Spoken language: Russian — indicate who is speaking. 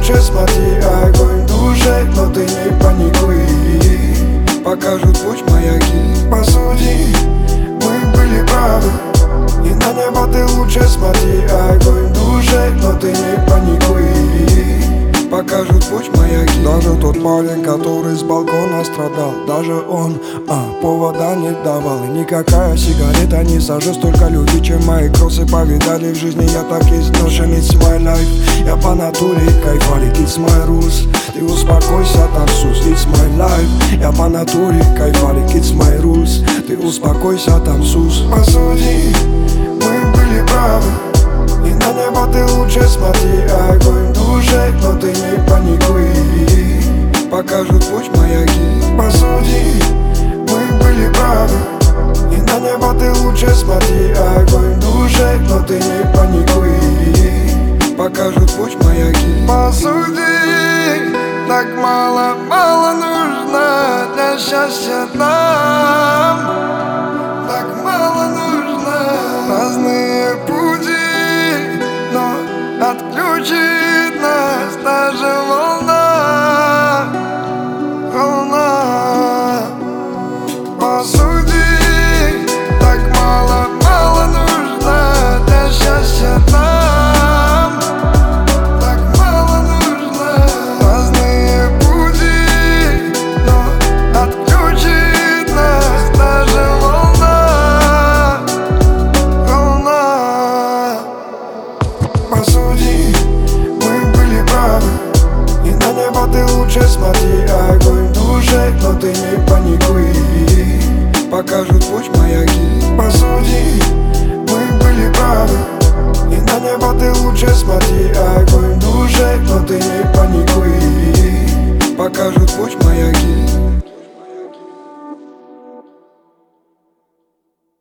Speaker 1: лучше смотри, огонь в душе, но ты не паникуй. Покажут путь маяки, посуди, мы были правы. И на небо ты лучше смотри, огонь в душе, но ты не паникуй. Покажут путь маяки. Даже тот парень, который с балкона страдал, даже он повода не давал. И никакая сигарета не сожжет столько любви, чем мои кроссы повидали в жизни. Я так изношен, it's my life. Я по натуре кайфарик, it's my rules. Ты успокойся, танцуй, it's my life. Я по натуре кайфарик, it's my rules. Ты успокойся, танцуй. Посуди, мы были правы. И на небо ты лучше смотри, огонь в душе, но ты не паникуй. Покажут путь маяки, посуди, мы были правы. И на небо ты лучше смотри, огонь в душе, но ты не паникуй. Покажут путь маяки. Посуди, так мало нужно для счастья нам. Так мало нужно. Разные пути, но отключит нас даже волна. Посуди, так мало нужно для счастья нам. Так мало нужно. Разные пути, но отключит нас даже волна. Посуди, мы были правы. И на небо ты лучше смотри, огонь в душе, но ты не паникуй. Покажут путь маяки, посуди, мы были правы. И на небо ты лучше смотри, огонь в душе, но ты не паникуй. Покажут путь маяки.